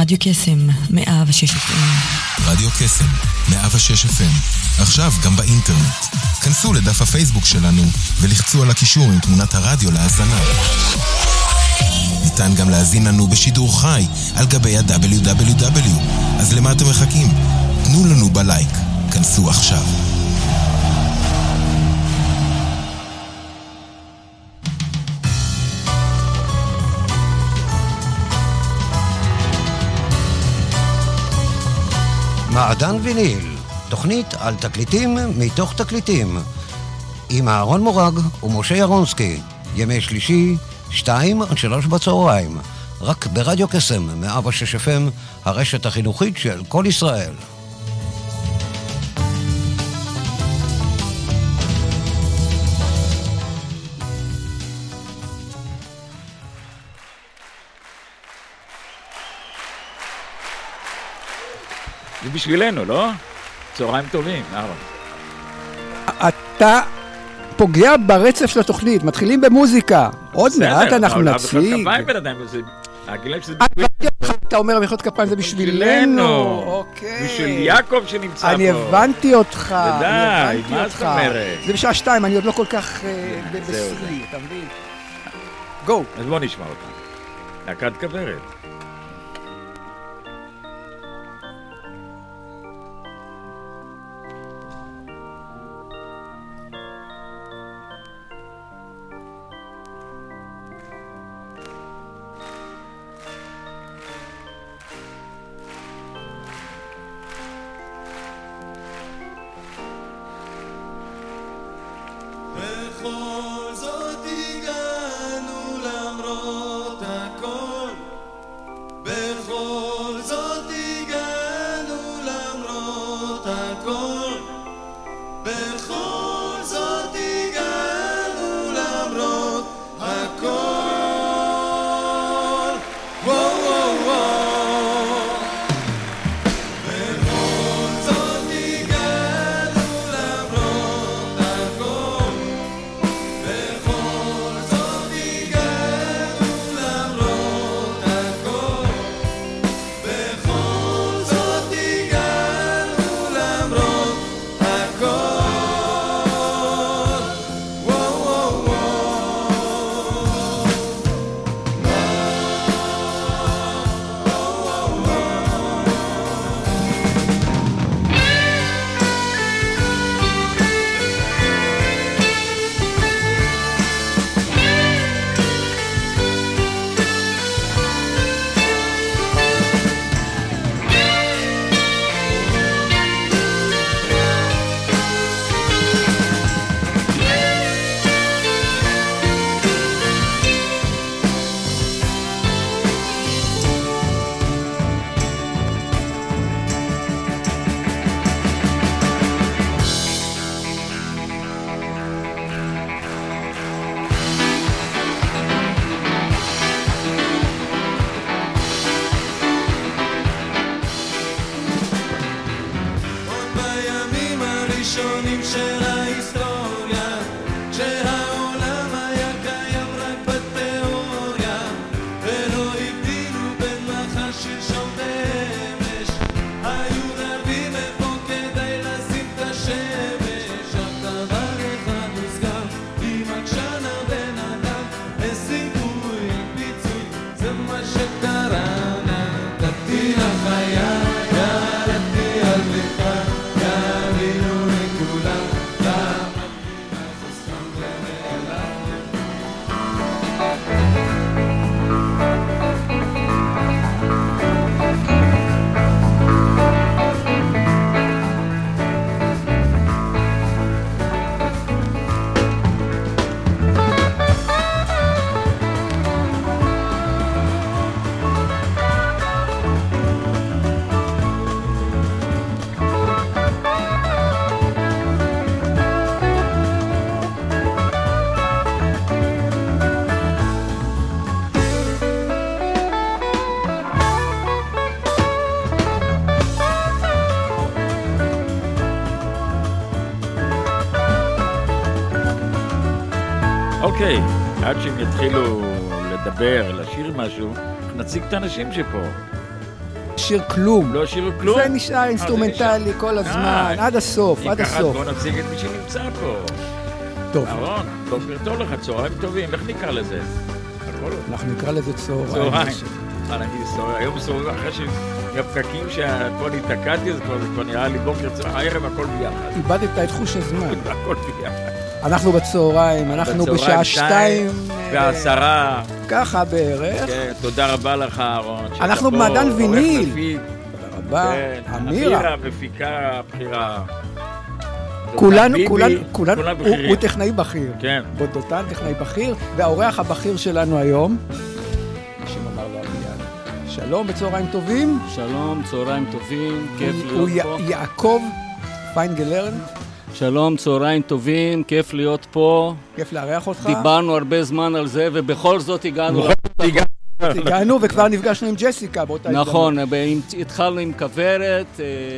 רדיו קסם, 106 FM. רדיו קסם, 106 FM. עכשיו גם באינטרנט. כנסו לדף הפייסבוק שלנו ולחצו על הקישור עם תמונת הרדיו להאזנה. ניתן גם להאזין לנו בשידור חי על גבי ה-www. אז למה אתם מחכים? תנו לנו בלייק. כנסו עכשיו. מעדן ויניל, תוכנית על תקליטים מתוך תקליטים, עם אהרון מורג ומשה ירונסקי, ימי שלישי, 2-3 בצהריים, רק ברדיו קסם, 106 FM, הרשת החינוכית של כל ישראל. זה בשבילנו, לא? צהריים טובים, אהרון. אתה פוגע ברצף של התוכנית, מתחילים במוזיקה. עוד מעט אנחנו נציג. אתה אומר מחיאות כפיים זה בשבילנו. בשביל יעקב שנמצא פה. אני הבנתי אותך. ודאי, מה זאת אומרת? זה בשעה 2, אני עוד לא כל כך בסרי, אתה מבין? גו. אז בוא נשמע אותה. להקת כוורת. אוקיי, עד שהם יתחילו לדבר, לשיר משהו, נציג את האנשים שפה. שיר כלום. לא שיר כלום? זה נשאר אינסטרומנטלי כל הזמן, עד הסוף, עד הסוף. אם ככה, בוא נציג את מי שנמצא פה. טוב. אהרון, בוקר טוב לך, צהריים טובים, איך נקרא לזה? אנחנו נקרא לזה צהריים. היום צהריים אחרי שהפקקים שפה נתקעתי, זה כבר נראה לי בוקר צהריים, הערב הכל ביחד. איבדת את חוש הזמן. הכל ביחד. אנחנו בצהריים, אנחנו בשעה 2:10. ככה בערך. כן, תודה רבה לך, אהרון. אנחנו במעדן ויניל. תודה רבה. אמירה, מפיקה, בחירה. כולנו, הוא טכנאי בכיר. כן. בודותן, טכנאי בכיר, והאורח הבכיר שלנו היום, בשם אמר לו אביעד. שלום, בצהריים טובים. שלום, צהריים טובים, כיף להיות פה. הוא יעקב פיינגלרן. שלום, צהריים טובים, כיף להיות פה. כיף לארח אותך. דיברנו הרבה זמן על זה, ובכל זאת הגענו. הגענו וכבר נפגשנו עם ג'סיקה באותה הזדמנות. נכון, התחלנו עם כוורת,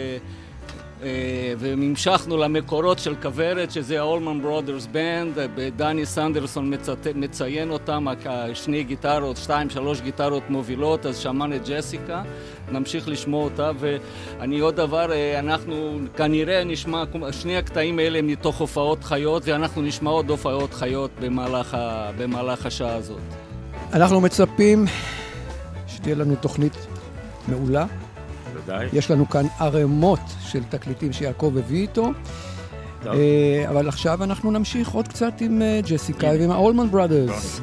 והמשכנו למקורות של כוורת, שזה האולמן ברודרס בנד, דני סנדרסון מציין אותם, 2-3 גיטרות מובילות, אז שמענו את ג'סיקה, נמשיך לשמוע אותה, ואני עוד דבר, אנחנו כנראה נשמע, שני הקטעים האלה מתוך הופעות חיות, ואנחנו נשמע עוד הופעות חיות במהלך השעה הזאת. אנחנו מצפים שתהיה לנו תוכנית מעולה. יש לנו כאן ערימות של תקליטים שיעקב הביא איתו, אבל עכשיו אנחנו נמשיך עוד קצת עם ג'סיקה ועם האולמן ברודרס.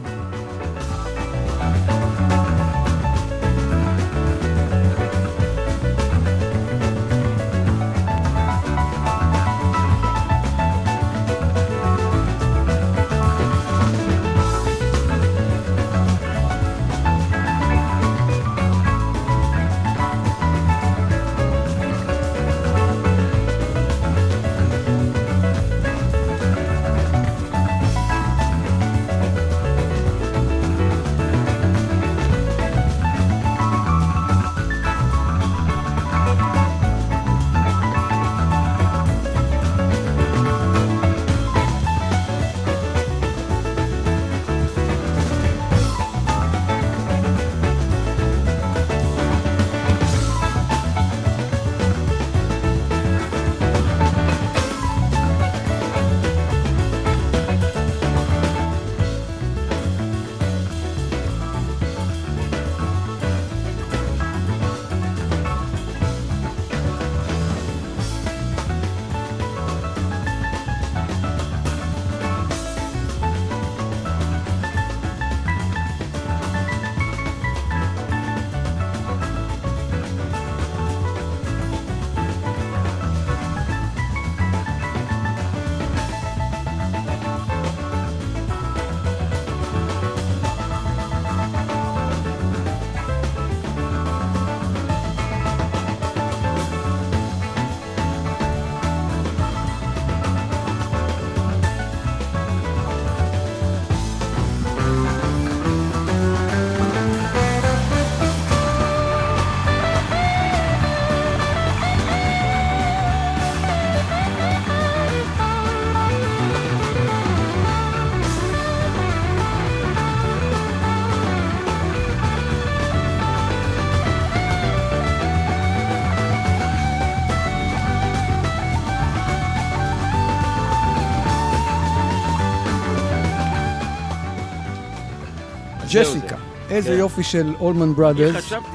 ג'סיקה, איזה יופי של אולמן ברודרס. אני חשבתי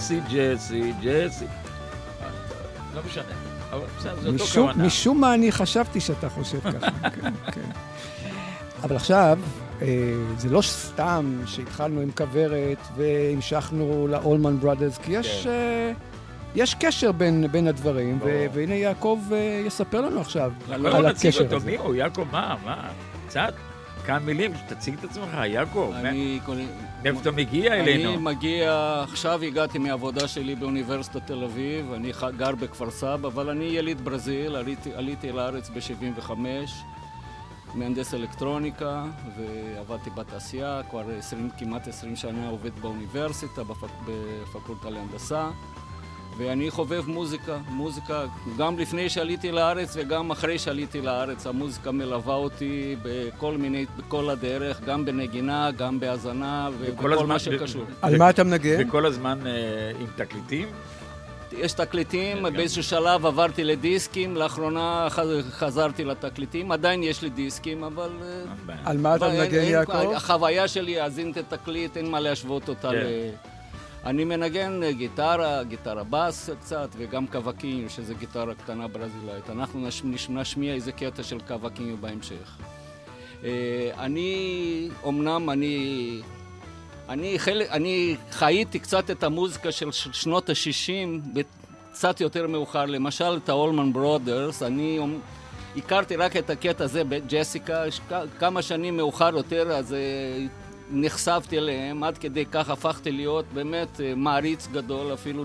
ג'סי. לא משנה, אבל זה אותו כוונה. משום מה אני חשבתי שאתה חושב ככה. אבל עכשיו, זה לא סתם שהתחלנו עם כוורת והמשכנו לאולמן ברודרס, כי יש קשר בין הדברים, והנה יעקב יספר לנו עכשיו על הקשר הזה. מי הוא? יעקב, מה? קצת? כמה מילים, תציג את עצמך, יעקב. איפה אתה מגיע אלינו? אני מגיע, עכשיו הגעתי מהעבודה שלי באוניברסיטת תל אביב, אני גר בכפר סבא, אבל אני יליד ברזיל, עליתי לארץ ב-75, מהנדס אלקטרוניקה, ועבדתי בתעשייה, כבר כמעט 20 שנה עובד באוניברסיטה, בפקולטה להנדסה, ואני חובב מוזיקה, גם לפני שעליתי לארץ וגם אחרי שעליתי לארץ. המוזיקה מלווה אותי בכל הדרך, גם בנגינה, גם בהזנה ובכל מה שקשור. על מה אתה מנגן? וכל הזמן עם תקליטים? יש תקליטים, באיזשהו שלב עברתי לדיסקים, לאחרונה חזרתי לתקליטים, עדיין יש לי דיסקים, אבל... על מה אתה מנגן, יעקב? החוויה שלי להאזין את התקליט, אין מה להשוות אותה אני מנגן גיטרה בס קצת, וגם קווקים, שזה גיטרה קטנה ברזילאית. אנחנו נשמיע איזה קטע של קווקים בהמשך. אני חייתי קצת את המוזיקה של שנות ה-60, קצת יותר מאוחר. למשל, את האולמן ברודרס, אני הכרתי רק את הקטע הזה בג'סיקה, כמה שנים מאוחר יותר, אז נחשפתי אליהם, עד כדי כך הפכתי להיות באמת מעריץ גדול, אפילו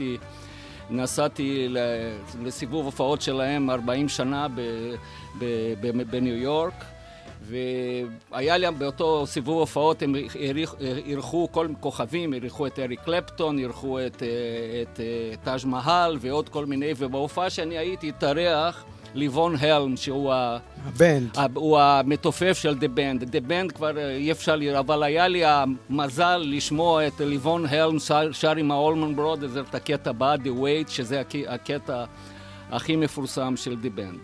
נסעתי לסיבוב הופעות שלהם 40 שנה בניו יורק, והיה לי באותו סיבוב הופעות, הם אירחו כל כוכבים, אירחו את אריק קלפטון, אירחו את טאג' מהל ועוד כל מיני, ובהופעה שאני הייתי התארח ליבון הלם, שהוא הוא המתופף של The Band. The Band כבר אי אפשר לראות, אבל היה לי המזל לשמוע את ליבון הלם שר עם האולמן ברודרס, את הקטע הבא, The Wait, שזה הקטע הכי מפורסם של The Band.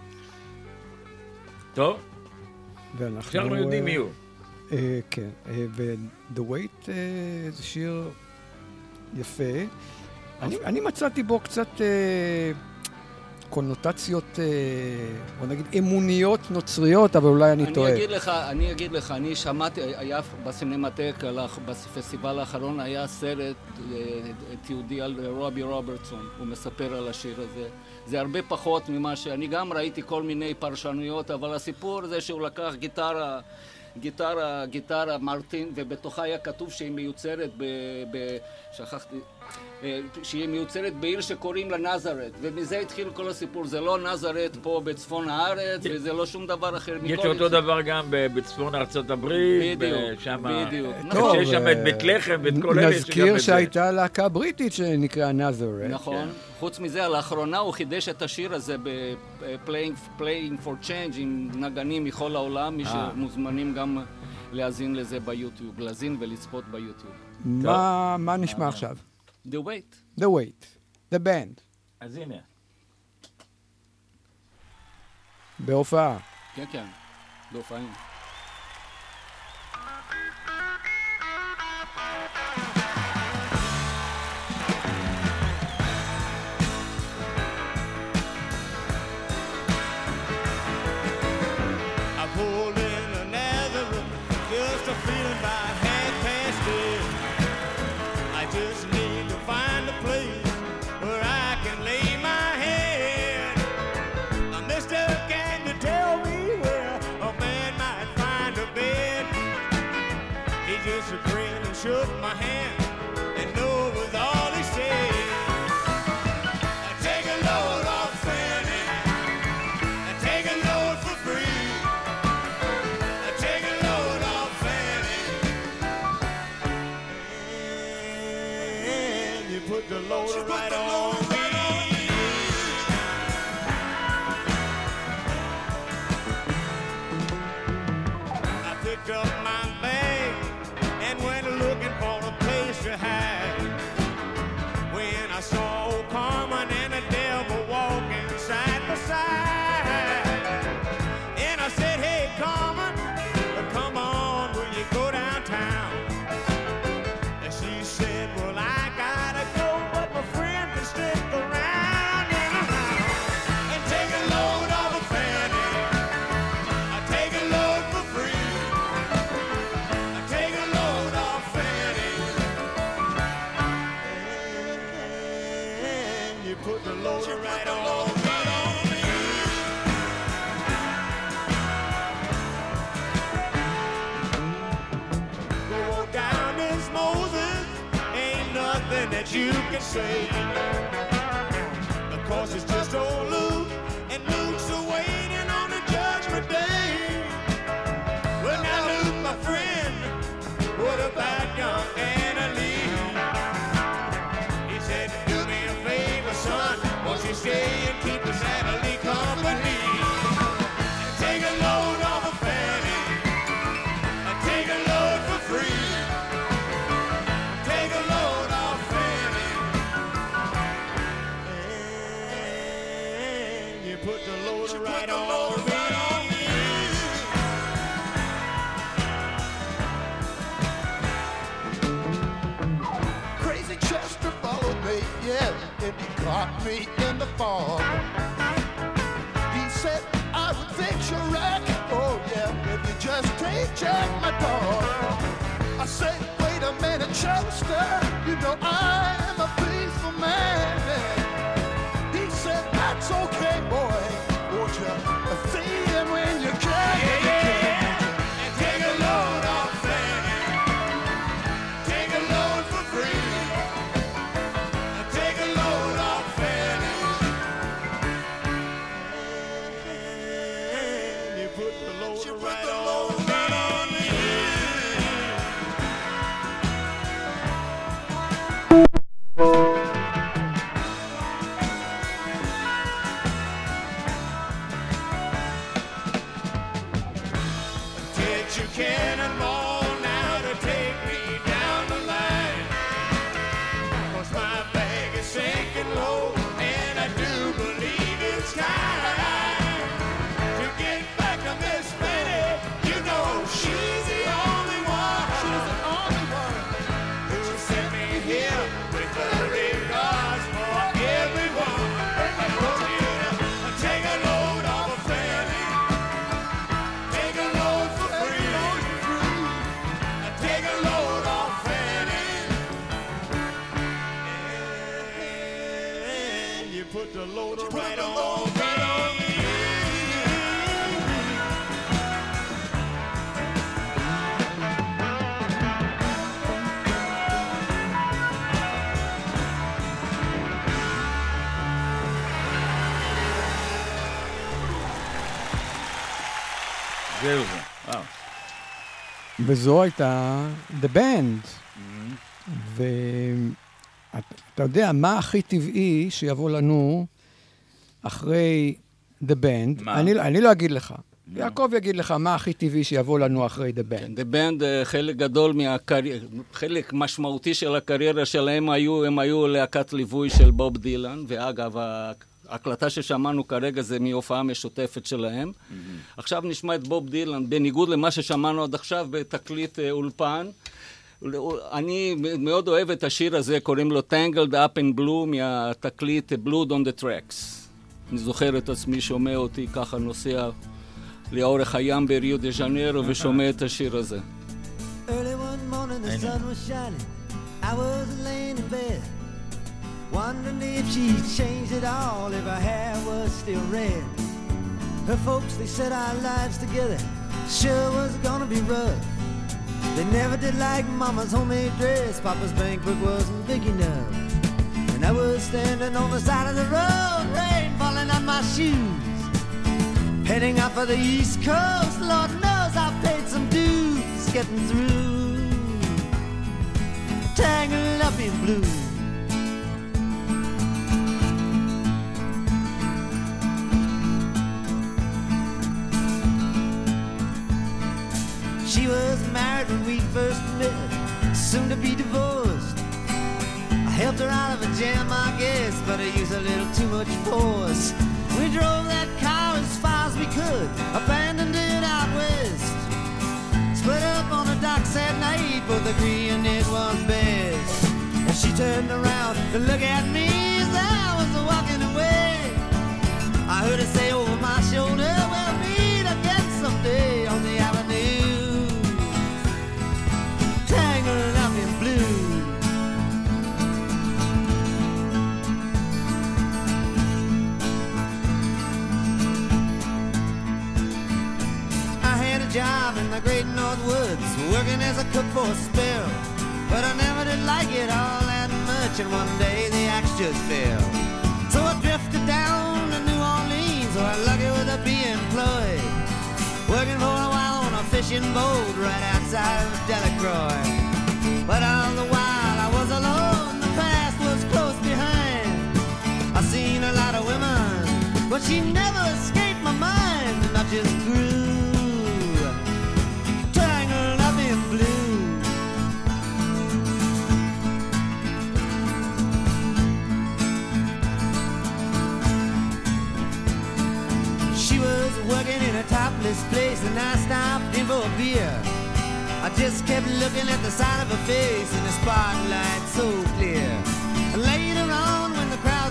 טוב, אנחנו יודעים מי הוא. כן, ו-The Wait זה שיר יפה. אני מצאתי בו קצת קונוטציות, בוא נגיד, אמוניות נוצריות, אבל אולי אני טועה. אני אגיד לך, אני שמעתי, היה בסינמטק, בפסטיבל האחרון, היה סרט תיעודי על רובי רוברטסון, הוא מספר על השיר הזה. זה הרבה פחות ממה שאני גם ראיתי כל מיני פרשנויות, אבל הסיפור זה שהוא לקח גיטרה מרטין, ובתוכה היה כתוב שהיא מיוצרת שכחתי, שהיא מיוצרת בעיר שקוראים לה נזרת, ומזה התחיל כל הסיפור. זה לא נזרת פה בצפון הארץ, וזה לא שום דבר אחר. יש אותו דבר גם בצפון ארצות הברית, בדיוק. יש שם את בית לחם ואת כל אלה. נזכיר שהייתה להקה בריטית שנקרא נזרת. נכון. חוץ מזה, לאחרונה הוא חידש את השיר הזה ב-Playing for Change עם נגנים מכל העולם, מי שמוזמנים גם להאזין לזה ביוטיוב, להאזין ולצפות ביוטיוב. מה נשמע עכשיו? The Wait. The Wait. The Band. אז הנה. בהופעה. כן, בהופעים. Shook my hand and knew it was all he said. Take a load off Fanny, take a load for free. Take a load off Fanny, and you put the load right on me. I picked up my bag and went looking for a place to hide. When I saw old Carmen and the devil walking side by side, and I said, hey Carmen, come on, will you go downtown? And she said, well, I gotta go, but my friend can stick around and take a load off a Fanny. I take a load for free. I take a load off Fanny, and you put the loader right on me. Go down this Moses, ain't nothing that you can say, because it's just old Luke, and Luke's waiting on the judgment day. Well, now Luke, my friend, what about young Anna Lee? He said, do me a yeah, it caught me in the fog. He said I would fix your wreck, oh yeah, if you just check my dog. I said, wait a minute, Chester, you know I am a peaceful man. He said, that's okay, boy, won't you see him when you can? And take a load off Fanny. Take a load for free. And take a load off Fanny. And you put the load right on me. Get your cannonball now to take me down the line. 'Cause my bag is sinking low, and I do believe it's time to get back to Miss Fanny. You know she's the only one. She's the only one who sent me here with the regards for everyone. I want you to take a load off of Fanny. Take a load for free. Take a load off Fanny. And you put the load right on me. זהו זה. וזו הייתה The Band. ואתה יודע, מה הכי טבעי שיבוא לנו אחרי The Band? מה? אני לא אגיד לך. יעקב יגיד לך מה הכי טבעי שיבוא לנו אחרי The Band. The Band, חלק גדול חלק משמעותי של הקריירה שלהם הם היו להקת ליווי של בוב דילן, ואגב, ההקלטה ששמענו כרגע זה מהופעה משותפת שלהם. עכשיו נשמע את בוב דילן, בניגוד למה ששמענו עד עכשיו בתקליט אולפן. אני מאוד אוהב את השיר הזה, קוראים לו Tangled Up in Blue, מהתקליט Blood on the Tracks. אני זוכר את עצמי, שומע אותי ככה נוסע לאורך הים בריו דה ז'נרו ושומע את השיר הזה. Early one morning the sun was shining. I was laying in bed, wondering if she'd changed it all, if her hair was still red. Her folks, they said our lives together sure was gonna be rough. They never did like Mama's homemade dress. Papa's bank book wasn't big enough. And I was standing on the side of the road, rain falling on my shoes, heading out for the East Coast. Lord knows I paid some dues getting through, tangled up in blue. She was married when we first met, soon to be divorced. I helped her out of a jam, I guess, but I used a little too much force. We drove that car as far as we could, abandoned it out west. Split up on the docks at night, both agreeing it was best. And she turned around to look at me as I was walking away. I heard her say over my shoulder, we'll meet again someday on the avenue, tangled up in blue. I had a job in the great North Woods, working as a cook for a spell, but I never did like it all that much, and one day the axe just fell. So I drifted down to New Orleans, so I'm lucky with a be employed, working for a while on a fishing boat right outside of Delacroix. But all the while I was alone, the past was close behind. I seen a lot of women, but she never escaped my mind, and I just grew tangled up in blue. She was working in a topless place, and I stopped in for a beer. I just kept looking at the side of her face in the spotlight so clear. And later on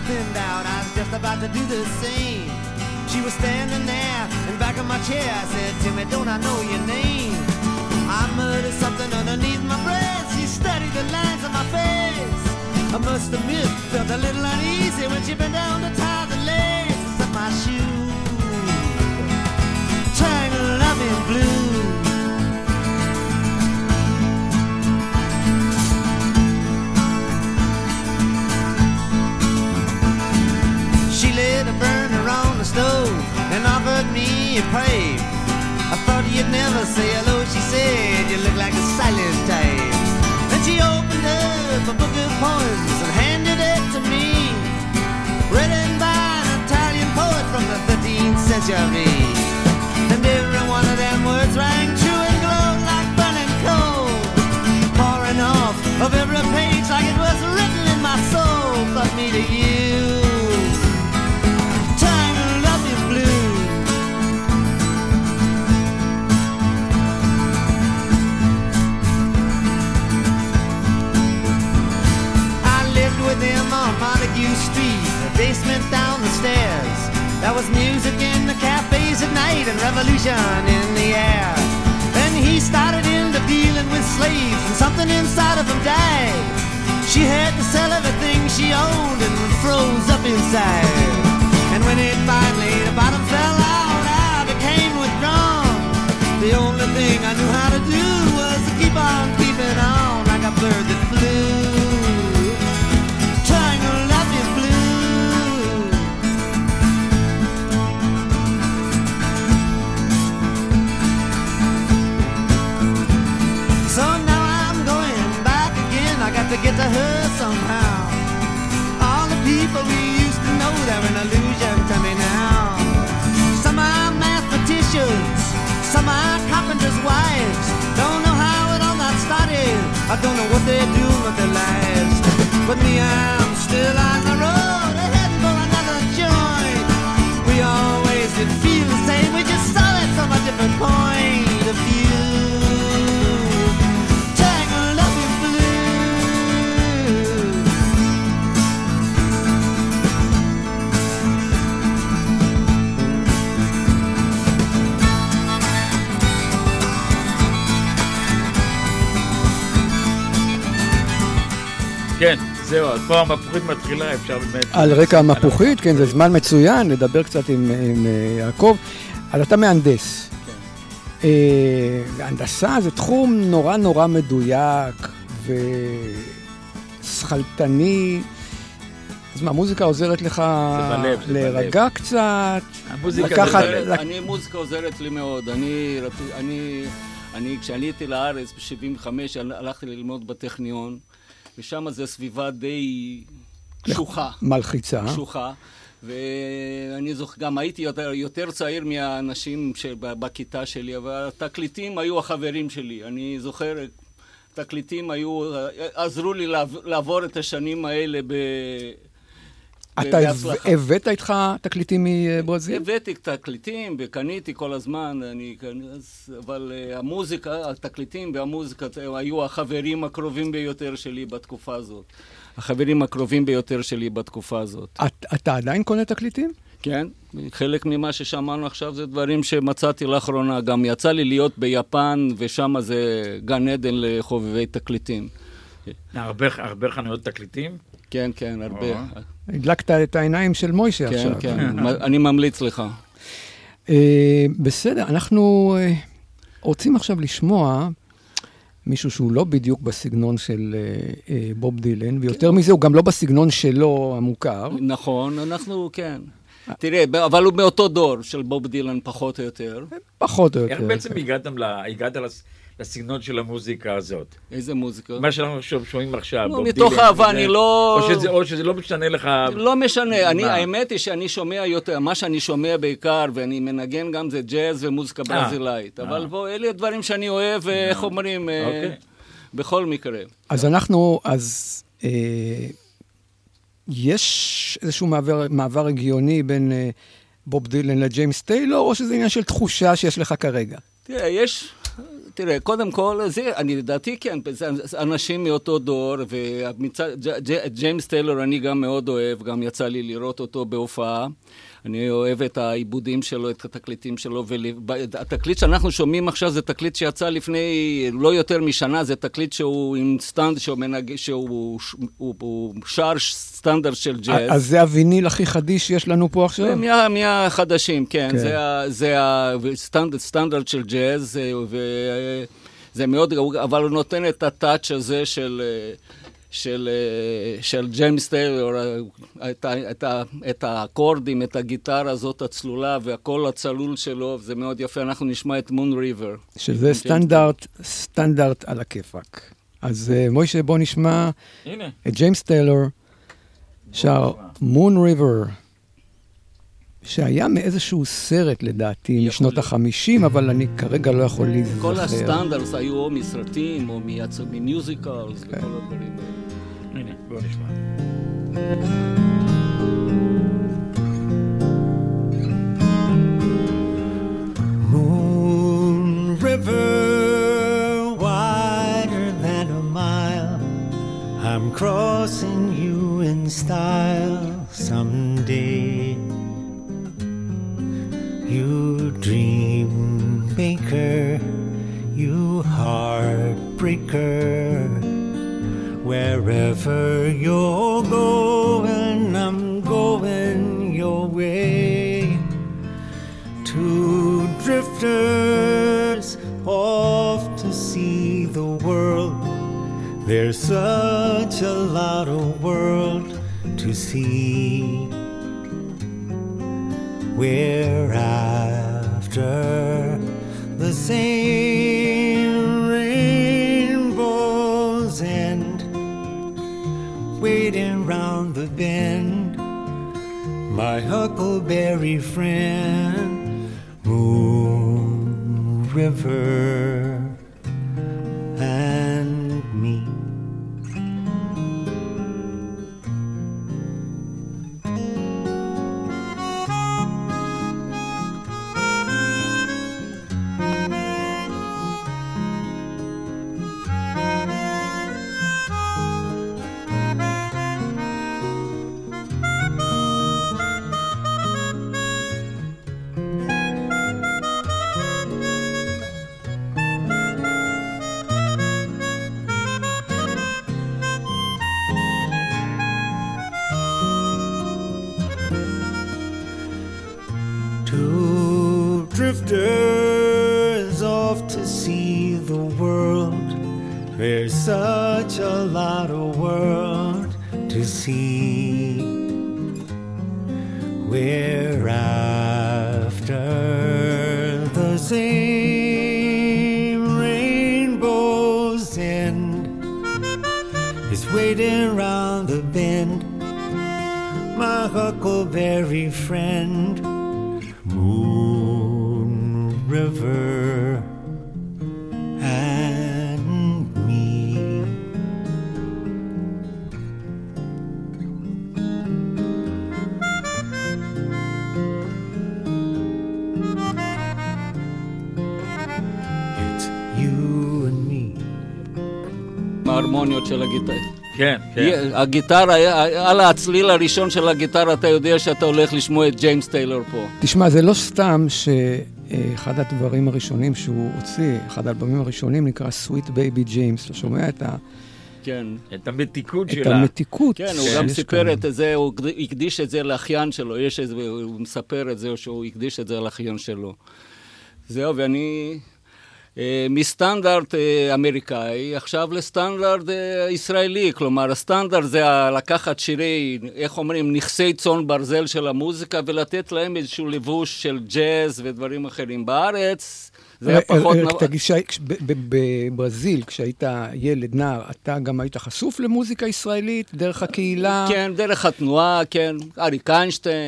thinned out, I was just about to do the same. She was standing there in back of my chair. I said, Timmy, don't I know your name? I muttered something underneath my breath. She studied the lines on my face. I must admit, felt a little uneasy when she bent down to tie the laces of my shoes. Triangle of in blue. She lit a burner on the stove and offered me a pipe. I thought you'd never say hello, she said, you look like a silent type. Then she opened up a book of poems and handed it to me, written by an Italian poet from the 13th century. And every one of them words rang true and glowed like burning coal, pouring off of every page like it was written in my soul. But me to you, with him on Montague Street, the basement down the stairs. There was music in the cafes at night and revolution in the air. Then he started into dealing with slaves and something inside of him died. She had to sell everything she owned and froze up inside. And when it finally, the bottom fell out, I became withdrawn. The only thing I knew how to do was to keep on keeping on like a bird that flew. To get to her somehow. All the people we used to know, they're an illusion to me now. Some are mathematicians, some are carpenters' wives. Don't know how it all got started, I don't know what they're doing with their lives. But me, I'm still on the road, heading for another joint. We always did feel the same, we just saw it from a different point of view. כן, זהו, אז פה המפוחית מתחילה, אפשר באמת... על רקע המפוחית, כן, זה זמן מצוין, לדבר קצת עם יעקב. אז אתה מהנדס. כן. הנדסה זה תחום נורא נורא מדויק ושכלתני. אז מה, מוזיקה עוזרת לך להירגע קצת? אני, מוזיקה עוזרת לי מאוד. כשעליתי לארץ ב-75, הלכתי ללמוד בטכניון. ושם זה סביבה די קשוחה. מלחיצה. קשוחה. ואני זוכר, גם הייתי יותר צעיר מהאנשים בכיתה שלי, אבל התקליטים היו החברים שלי. אני זוכר, תקליטים עזרו לי לעבור את השנים האלה אתה הבאת איתך תקליטים מברזיל? הבאתי תקליטים וקניתי כל הזמן, אבל המוזיקה, התקליטים והמוזיקה היו החברים הקרובים ביותר שלי בתקופה הזאת. החברים הקרובים ביותר שלי בתקופה הזאת. אתה עדיין קונה תקליטים? כן, חלק ממה ששמענו עכשיו זה דברים שמצאתי לאחרונה. גם יצא לי להיות ביפן, ושם זה גן עדן לחובבי תקליטים. הרבה חנויות תקליטים? כן, כן, הרבה. הדלקת את העיניים של מוישה עכשיו. כן, כן, אני ממליץ לך. בסדר, אנחנו רוצים עכשיו לשמוע מישהו שהוא לא בדיוק בסגנון של בוב דילן, ויותר מזה הוא גם לא בסגנון שלו המוכר. נכון, אנחנו, כן. תראה, אבל הוא מאותו דור של בוב דילן פחות או יותר. פחות או יותר. איך בעצם הגעת לסגנון של המוזיקה הזאת? איזה מוזיקה? מה שאנחנו שומעים עכשיו, בוב דילן. מתוך אהבה, אני לא... או שזה לא משנה לך... לא משנה, האמת היא שאני שומע יותר, מה שאני שומע בעיקר, ואני מנגן גם זה ג'אז ומוזיקה ברזילאית, אבל בוא, אלה הדברים שאני אוהב, ואיך אומרים, בכל מקרה. אז אנחנו, יש איזשהו מעבר הגיוני בין בוב דילן לג'יימס טיילור, או שזה עניין של תחושה שיש לך כרגע? תראה, תראה, קודם כל, אני לדעתי כן, אנשים מאותו דור, וג'יימס טיילור אני גם מאוד אוהב, גם יצא לי לראות אותו בהופעה. אני אוהב את העיבודים שלו, את התקליטים שלו, והתקליט שאנחנו שומעים עכשיו זה תקליט שיצא לפני לא יותר משנה, זה תקליט שהוא עם סטנד, שהוא שר סטנדרט של ג'אז. אז זה הוויניל הכי חדיש שיש לנו פה עכשיו? מהחדשים, כן. זה הסטנדרט של ג'אז, וזה מאוד, אבל הוא נותן את הטאץ' הזה של ג'יימס טיילור, את האקורדים, את הגיטרה הזאת הצלולה והקול הצלול שלו, זה מאוד יפה. אנחנו נשמע את מון ריבר. שזה סטנדרט על הכיפק. אז מוישה, בוא נשמע את ג'יימס טיילור, שר מון ריבר, שהיה מאיזשהו סרט לדעתי משנות ה-50, אבל אני כרגע לא יכול להיזכר. כל הסטנדרטס היו או מסרטים או ממיוזיקלס וכל הדברים האלה. הנה, בואו נשמע. Moon River, wider than a mile, I'm crossing you in style someday. You dream maker, you heartbreaker, wherever you're going, I'm going your way. Two drifters off to see the world. There's such a lot of world to see. We're after the same rainbow's end, waiting round the bend, my huckleberry friend, Moon River and me. Drifters off to see the world. There's such a lot of world to see. We're after the same rainbow's end. It's waiting round the bend, my huckleberry friend, Moon River and me. It's you and me. ההרמוניות של הגיטרה. כן, כן. הגיטרה, על הצליל הראשון של הגיטרה, אתה יודע שאתה הולך לשמוע את ג'יימס טיילור פה. תשמע, זה לא סתם שאחד הדברים הראשונים שהוא הוציא, אחד האלבומים הראשונים נקרא Sweet Baby James. אתה שומע את ה... כן. את המתיקות שלה. את המתיקות. כן, הוא גם סיפר את זה, הוא הקדיש את זה לאחיין שלו. הוא מספר את זה, שהוא הקדיש את זה לאחיין שלו. זהו, ואני... מסטנדרט אמריקאי, עכשיו לסטנדרט ישראלי. כלומר, הסטנדרט זה לקחת שירי, איך אומרים, נכסי צאן ברזל של המוזיקה, ולתת להם איזשהו לבוש של ג'אז ודברים אחרים. בארץ זה היה פחות... תגיד, בברזיל, כשהיית ילד, נער, אתה גם היית חשוף למוזיקה ישראלית, דרך הקהילה? כן, דרך התנועה, כן. אריק איינשטיין,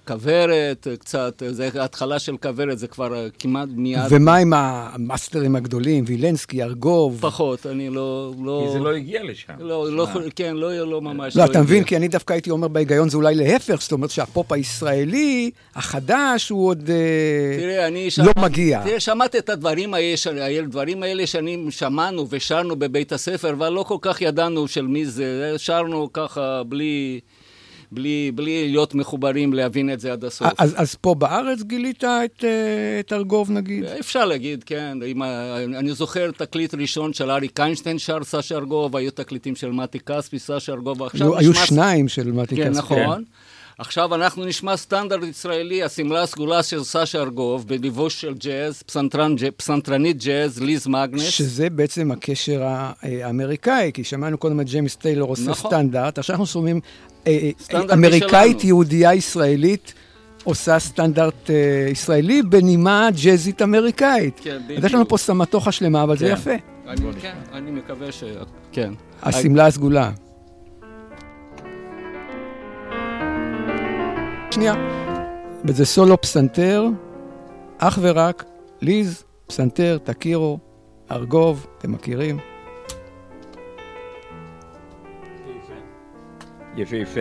כברת, קצת, זה התחלה של כברת, זה כבר כמעט מיד... ומה עם המאסטרים הגדולים, וילנסקי, ארגוב? פחות, אני לא... כי זה לא הגיע לשם. כן, לא ממש. לא, אתה מבין, כי אני דווקא הייתי אומר בהיגיון, זה אולי להפך, זאת אומרת שהפופ הישראלי, החדש, הוא עוד לא מגיע. תראה, שמעתי את הדברים האלה שאני שמענו ושרנו בבית הספר, אבל לא כל כך ידענו של מי זה, שרנו ככה בלי להיות מחוברים להבין את זה עד הסוף. אז פה בארץ גילית את ארגוב נגיד? אפשר להגיד, כן. אני זוכר תקליט ראשון של אריק איינשטיין שר סשה ארגוב, היו תקליטים של מתי כספי, סשה ארגוב. היו שניים של מתי כספי. כן, נכון. עכשיו אנחנו נשמע סטנדרט ישראלי, הסמלה הסגולה של סשה ארגוב, בליבוש של ג'אז, פסנתרנית ג'אז, ליז מגנס. שזה בעצם הקשר האמריקאי, כי שמענו קודם את ג'יימס טיילור עושה סטנדרט, עכשיו אנחנו שומעים אמריקאית, יהודייה ישראלית, עושה סטנדרט ישראלי בנימה ג'אזית אמריקאית. כן, אז יש לנו פה סמטוחה שלמה, אבל זה יפה. אני מקווה כן. הסמלה הסגולה. שנייה, וזה סולו פסנתר, אך ורק, ליז, פסנתר, תכירו, ארגוב, אתם מכירים? יפה.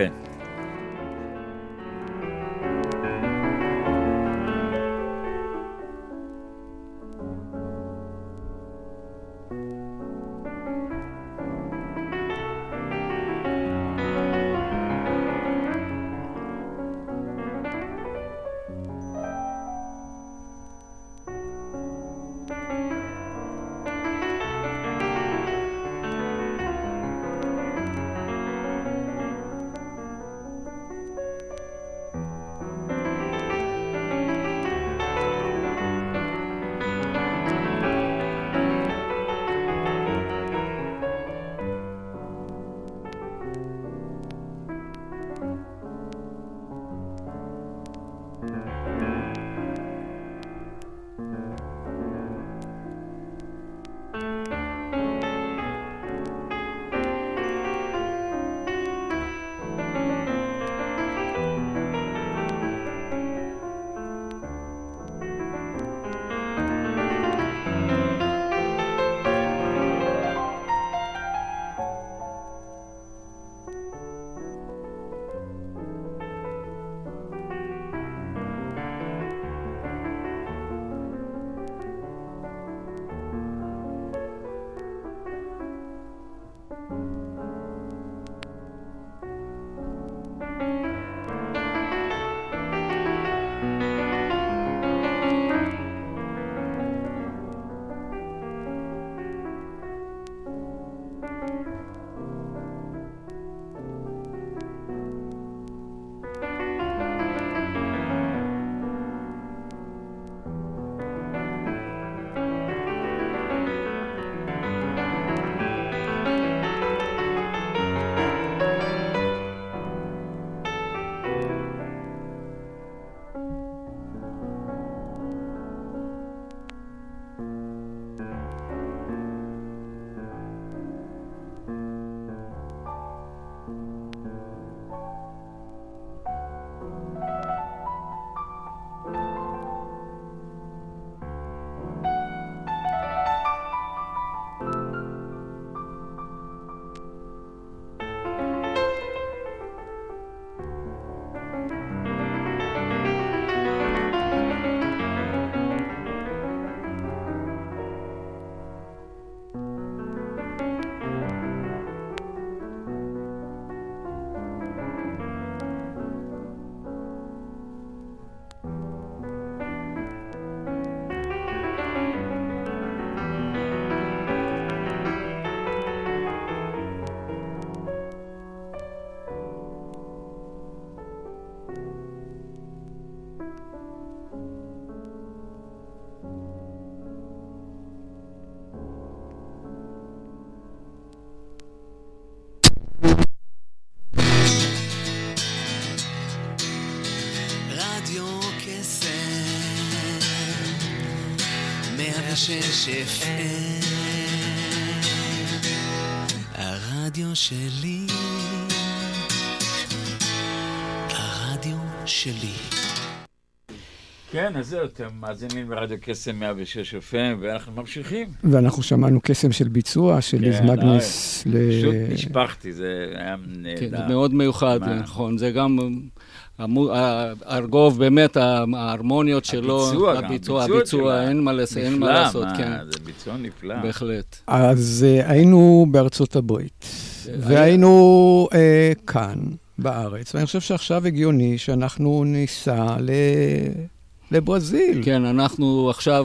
הרדיו שלי, הרדיו שלי. כן, אז זהו, אתם מאזינים ברדיו קסם 106 FM, ואנחנו ממשיכים. ואנחנו שמענו קסם של ביצוע, של ליז מגנס. פשוט נשפחתי, זה היה נהדר. כן, מאוד מיוחד, נכון. זה גם ארגוב, באמת, ההרמוניות שלו, הביצוע, אין מה לעשות, כן. זה ביצוע נפלא. בהחלט. אז היינו בארצות הברית, והיינו כאן. בארץ, ואני חושב שעכשיו הגיוני שאנחנו ניסע לברזיל. כן, אנחנו עכשיו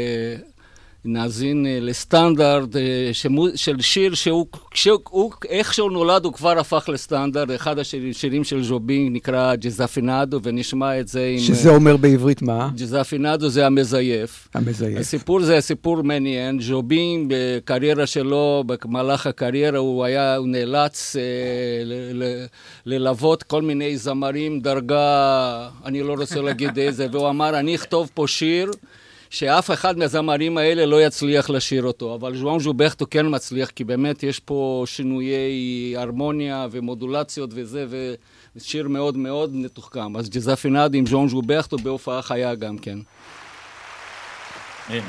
נאזין לסטנדרט של שיר שהוא, איך שהוא נולד הוא כבר הפך לסטנדרט, אחד השירים של ז'ובין נקרא ג'זפינדו, ונשמע את זה עם... שזה אומר בעברית מה? ג'זפינדו זה המזייף. המזייף. הסיפור זה סיפור מעניין, ז'ובין בקריירה שלו, במהלך הקריירה הוא נאלץ ללוות כל מיני זמרים, דרגה, אני לא רוצה להגיד איזה, והוא אמר, אני אכתוב פה שיר, שאף אחד מהזמרים האלה לא יצליח לשיר אותו, אבל ז'ואן ז'ובכטו כן מצליח, כי באמת יש פה שינויי הרמוניה ומודולציות וזה, ושיר מאוד מאוד מתוחכם. אז ג'זפינד עם ז'ואן ז'ובכטו בהופעה חיה גם כן. הנה.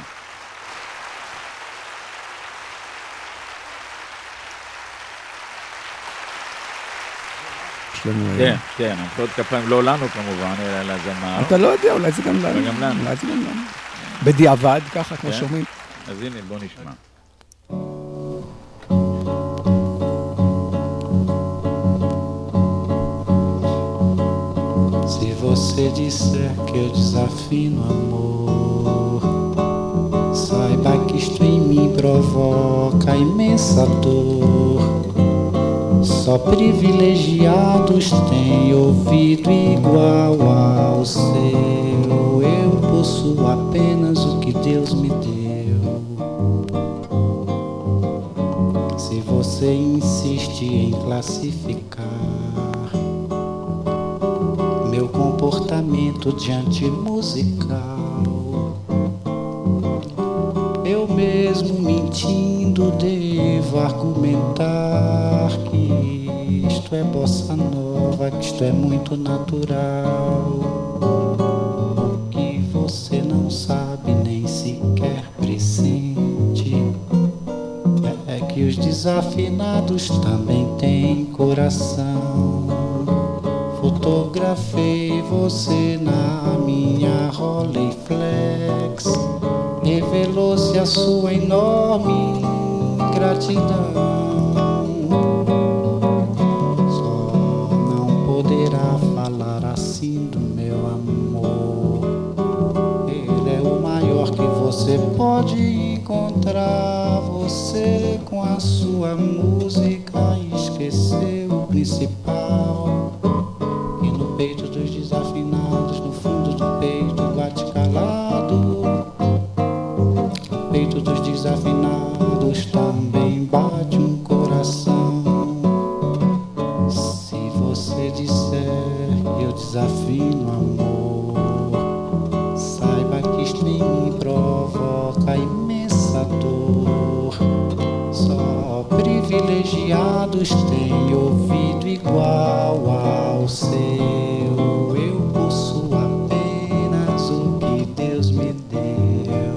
כן, כן, עוד כפיים לא לנו כמובן, אלא לזמר. אתה לא יודע, אולי זה גם לנו. אולי זה גם לנו. בדיעבד, ככה, כמו שומעים. אז הנה, בוא נשמע. Se você disser que eu desafino amor, saiba que isto em mim provoca imensa dor. Só privilegiados têm ouvido igual ao seu. Eu possuo apenas o que Deus me deu. Se você insiste em classificar meu comportamento diante musical, eu mesmo mentindo devo argumentar que isto é bossa nova, que isto é muito natural. O que você não sabe nem sequer pressente é que os desafinados também têm coração. Fotografei você na minha Rolleiflex, revelou-se a sua enorme gratidão. Só não poderá falar assim do meu amor. Ele é o maior que você pode encontrar. Você com a sua música esqueceu o principal. E no peito dos desafinados, no fundo do peito bate calado. No peito dos desafinados também bate um coração. Se você disser que eu desafino amor, saiba que isto em mim provoca imensa dor. Só privilegiados têm ouvido igual ao seu. Eu possuo apenas o que Deus me deu.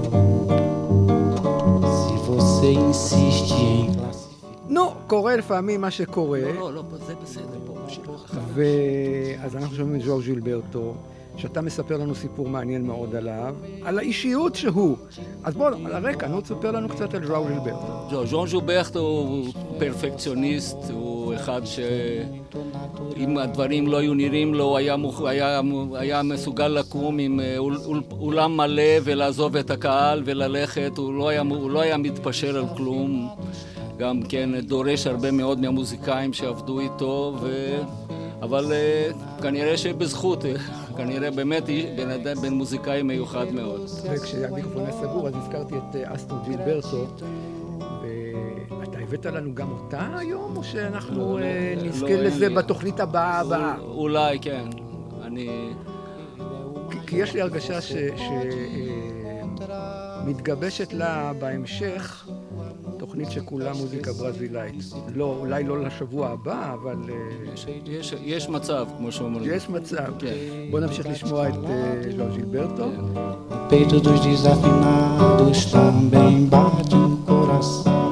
Se você insiste em classificar... נו, קורה לפעמים מה שקורה. לא, זה בסדר פה. אז אנחנו שומעים את ז'ואן ז'ילברטו, שאתה מספר לנו סיפור מעניין מאוד עליו, על האישיות שהוא. אז בואו, על הרקע, נו, תספר לנו קצת על ז'ואן ז'ילברטו. ז'ואן ז'ילברטו הוא פרפקציוניסט, הוא אחד שאם הדברים לא היו נראים לו, היה מסוגל לקום עם אולם מלא ולעזוב את הקהל וללכת, הוא לא היה מתפשר על כלום. גם כן דורש הרבה מאוד מהמוזיקאים שעבדו איתו, אבל כנראה שבזכות, כנראה באמת בן מוזיקאי מיוחד מאוד. וכשהמיקרופון היה סגור, אז הזכרתי את אסטון ג'ילברטו, ואתה הבאת לנו גם אותה היום, או שאנחנו נזכה לזה בתוכנית הבאה? אולי, כן. כי יש לי הרגשה שמתגבשת לה בהמשך, תוך תוכנית שכולה מוזיקה ברזילאית. לא, אולי לא לשבוע הבא, אבל... יש מצב, כמו שאומרים. יש מצב. בוא נמשיך לשמוע את ז'ואר ז'ילברטו. Peito dos desafinados também bate um coração.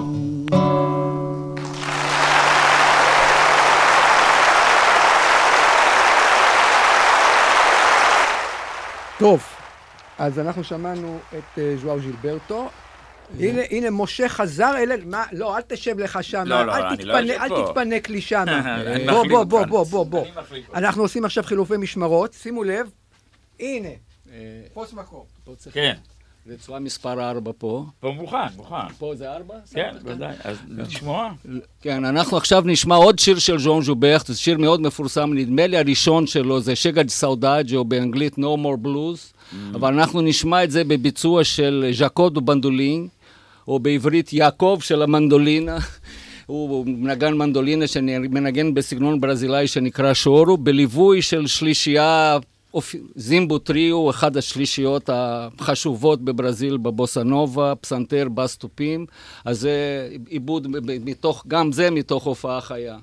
טוב, אז אנחנו שמענו את ז'ואר ז'ילברטו. הנה, משה חזר אלינו. לא, אל תשב לך שם. אל תתפנק לי שם. בוא. אנחנו עושים עכשיו חילופי משמרות. שימו לב. הנה. פוס מקום. כן. רצועה מספר 4 פה. פה מוכן. פה זה 4? כן, ודאי. אז נשמוע. כן, אנחנו עכשיו נשמע עוד שיר של ז'ואן ז'ילברטו, זה שיר מאוד מפורסם, נדמה לי הראשון שלו זה שגה דה סאודאג' או באנגלית No More Blues, אבל אנחנו נשמע את זה בביצוע של ז'אקו דו בנדולין, או בעברית יעקב של המנדולינה, הוא מנגן מנדולינה שמנגן בסגנון ברזילאי שנקרא שורו, בליווי של שלישייה, זימבו טריו, אחד השלישיות החשובות בברזיל, בבוסה נובה, פסנתר, בס תופים, אז זה עיבוד, גם זה מתוך הופעה חיה.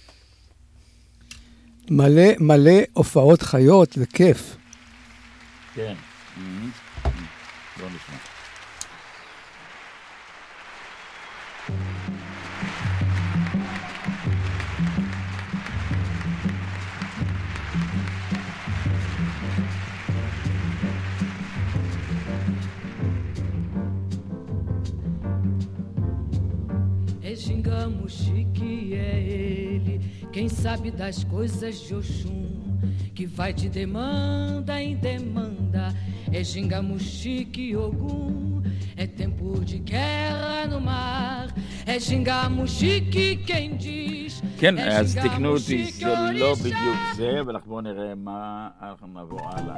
מלא הופעות חיות, זה כיף. כן. בוא נשמע. Xingamos Chique, é ele quem sabe das coisas de Oxum, que vai de demanda em demanda. É Xingamos Chique Ogum, é tempo de guerra no mar. É Xingamos Chique quem diz. כן, אז תקנו אותי, זה לא בדיוק זה, אבל בואו נראה מה אנחנו נעבור הלאה.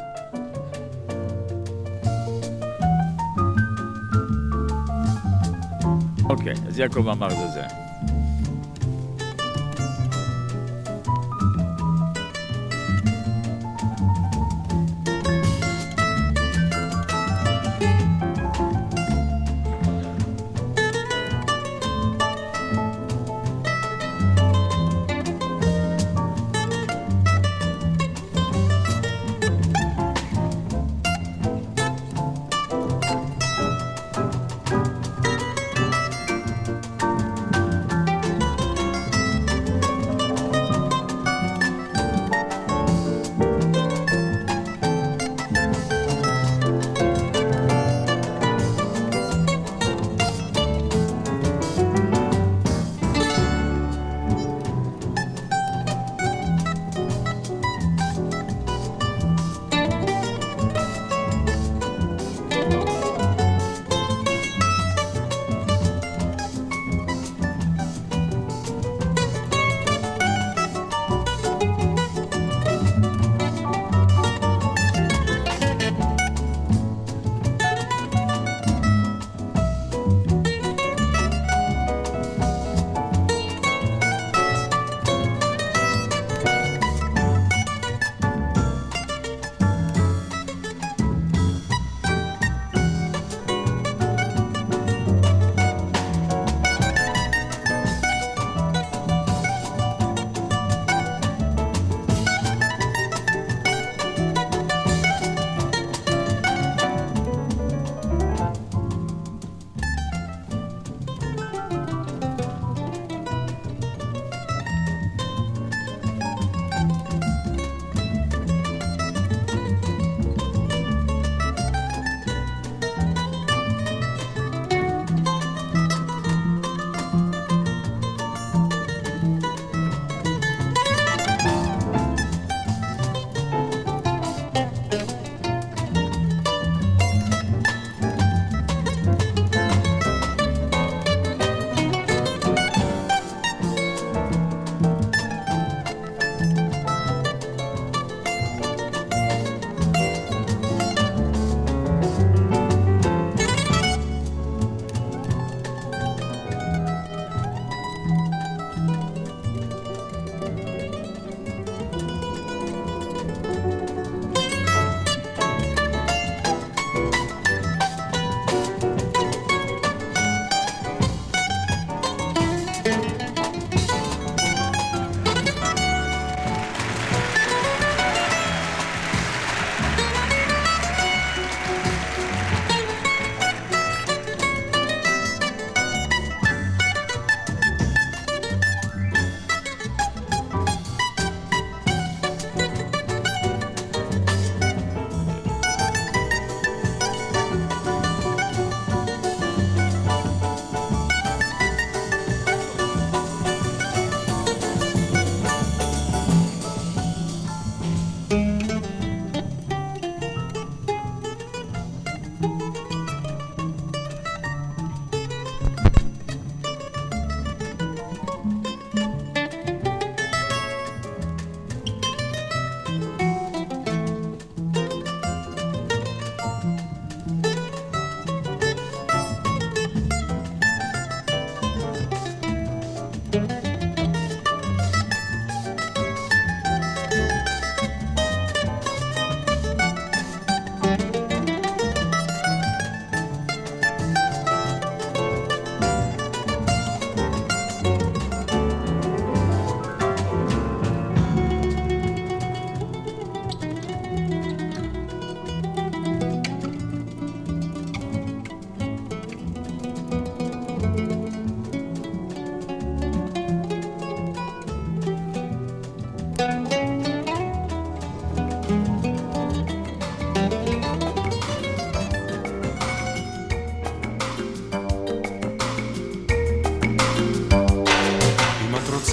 אוקיי, אז יעקב אמר זה.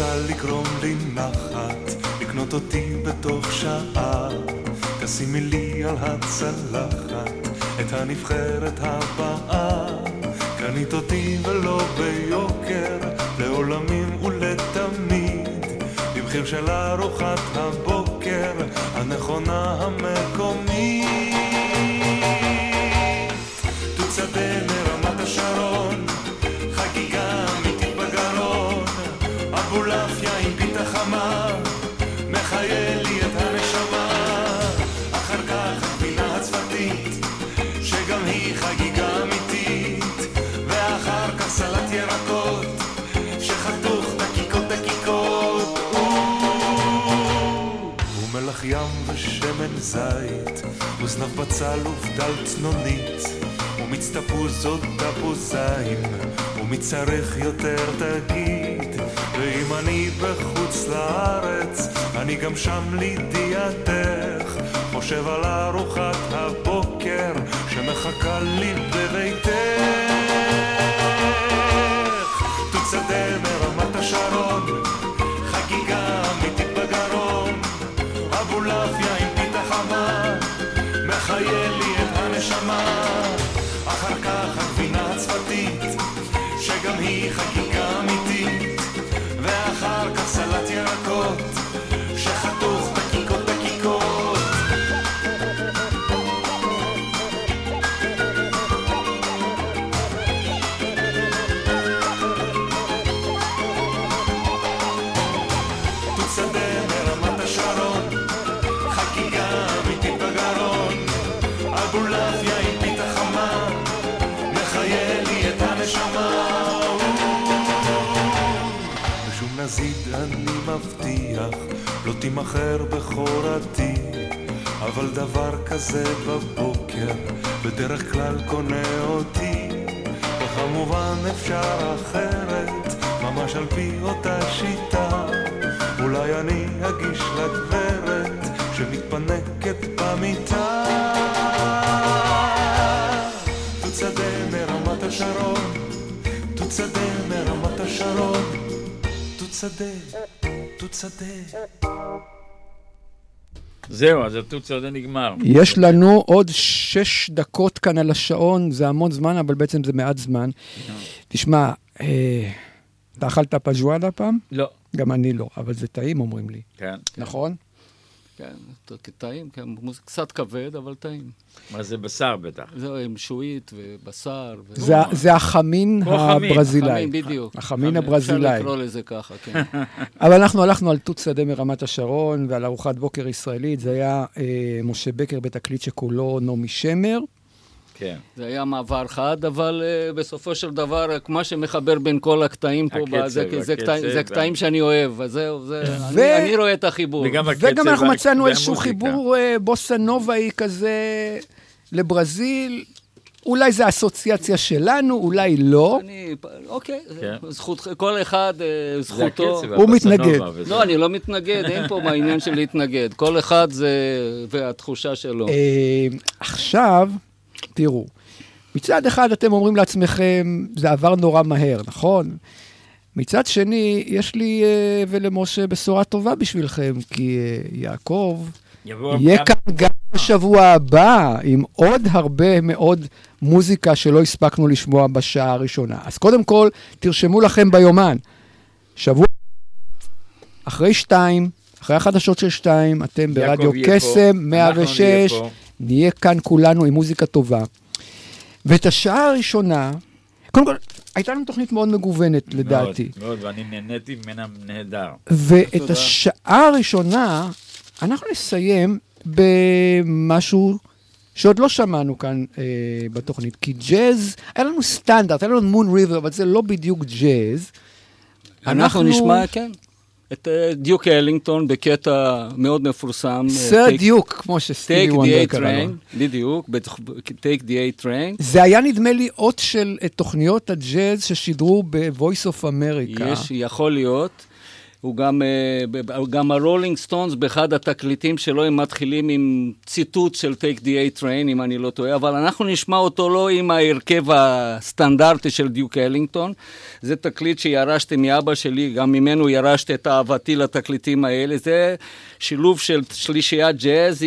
רוצה לגרום לי נחת, לקנות אותי בתוך שעה, תשימי לי על הצלחת את הנבחרת הבאה, קנית אותי ולא ביוקר, לעולמים ולתמיד, במחיר של ארוחת הבוקר הנכונה המקומית. תוצדה מרמת השרון, חגיגה אמיתית בגרון, אבולעפיה עם פיתה חמה, מחיה לי את הנשמה, אחר כך הגבינה הצפתית, שגם היא חגיגה אמיתית, ואחר כך סלט ירקות, שחתוך דקיקות דקיקות, ומלח ים ושמן זית, וזנב בצל ובדל צנונית, ומיץ תפוזות תפוזיים, ומצריך יותר תגיד, ואם אני בחוץ לארץ, אני גם שם לידיעתך, חושב על ארוחת הבוקר שמחכה לי בביתך. תוצדה מרמת השרון, חגיגה אמיתית בגרון, אבולעפיה עם פיתה חמה, מחיה לי את הנשמה, אחר כך הגבינה הצפתית, שגם היא חגיגה אמיתית, ואחר כך סלט ירקות, שחתוך דקיקות דקיקות. תוצדה מרמת השרון, חגיגה אמיתית בגרון, אבולעפיה עם פיתה חמה, מחיה לי את הנשמה. ושום נזיד אני מבטיח, לא תימחר בכורתי, אבל דבר כזה בבוקר בדרך כלל קונה אותי, וכמובן אפשר אחרת, ממש על פי אותה שיטה, אולי אני אגיש לגברת שמתפנקת במיטה. תוצדה מרמת השרון, תוצדה מרמת השרון, תוצדה, תוצדה. זהו, אז התוצדה נגמר. יש לנו עוד 6 דקות כאן על השעון, זה המון זמן, אבל בעצם זה מעט זמן. תשמע, אתה אכלת פז'ואדה פעם? לא. גם אני לא, אבל זה טעים, אומרים לי. כן. נכון? כן, טעים, קצת כבד, אבל טעים. מה זה בשר בטח? זהו, עם שועית ובשר. זה החמין הברזילאי. החמין, בדיוק. החמין הברזילאי. אפשר לקרוא לזה ככה, כן. אבל אנחנו הלכנו על תוצדה מרמת השרון, ועל ארוחת בוקר ישראלית, זה היה משה בקר בתקליט שכולו נעמי שמר. כן. זה היה מעבר חד, אבל בסופו של דבר, מה שמחבר בין כל הקטעים פה, זה קטעים שאני אוהב, אז זהו, אני רואה את החיבור. וגם אנחנו מצאנו איזשהו חיבור בוסה נובאי כזה לברזיל, אולי זה אסוציאציה שלנו, אולי לא. אוקיי, כל אחד, זכותו. הוא מתנגד. לא, אני לא מתנגד, אין פה העניין של להתנגד. כל אחד זה, והתחושה שלו. עכשיו, תראו, מצד אחד אתם אומרים לעצמכם, זה עבר נורא מהר, נכון? מצד שני, יש לי ולמשה בשורה טובה בשבילכם, כי יעקב יהיה כאן גם בשבוע הבא, עם עוד הרבה מאוד מוזיקה שלא הספקנו לשמוע בשעה הראשונה. אז קודם כל, תרשמו לכם ביומן. שבוע אחרי 2, אחרי החדשות של 2, אתם ברדיו קסם 106, נהיה כאן כולנו עם מוזיקה טובה. ואת השעה הראשונה, קודם כל, הייתה לנו תוכנית מאוד מגוונת, לדעתי. מאוד, ואני נהניתי ממנה נהדר. ואת השעה הראשונה, אנחנו נסיים במשהו שעוד לא שמענו כאן בתוכנית, כי ג'אז, היה לנו סטנדרט, היה לנו מון ריבר, אבל זה לא בדיוק ג'אז. אנחנו נשמע, כן. את דיוק אלינגטון בקטע מאוד מפורסם. סר דיוק, כמו שסטיבי וונדר קרא לו. בדיוק, Take the A Train. זה היה נדמה לי אות של תוכניות הג'אז ששידרו ב-Voice of America. יכול להיות. הוא גם הרולינג סטונס, באחד התקליטים שלו, הם מתחילים עם ציטוט של Take the A Train, אם אני לא טועה, אבל אנחנו נשמע אותו לא עם ההרכב הסטנדרטי של דיוק אלינגטון, זה תקליט שירשתי מאבא שלי, גם ממנו ירשתי את אהבתי לתקליטים האלה, זה שילוב של שלישיית ג'אז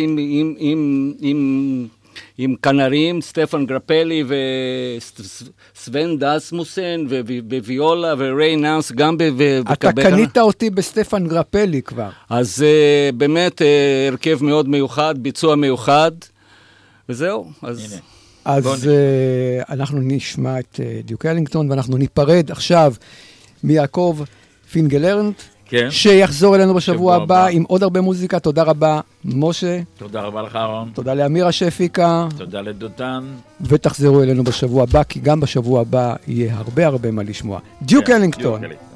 עם קנרים, סטפן גרפלי וסוון דסמוסן וויולה וריי נאנס גם אתה קנית אותי בסטפן גרפלי כבר. אז באמת הרכב מאוד מיוחד, ביצוע מיוחד, וזהו. אז אנחנו נשמע את דיוק אלינגטון, ואנחנו ניפרד עכשיו מיעקב פינגלרנט, כן. שיחזור אלינו בשבוע הבא עם עוד הרבה מוזיקה. תודה רבה, משה. תודה רבה לך, אהרון. תודה לאמירה שפיקה. תודה לדותן. ותחזרו אלינו בשבוע הבא, כי גם בשבוע הבא יהיה הרבה מה לשמוע. דיוק אלינגטון.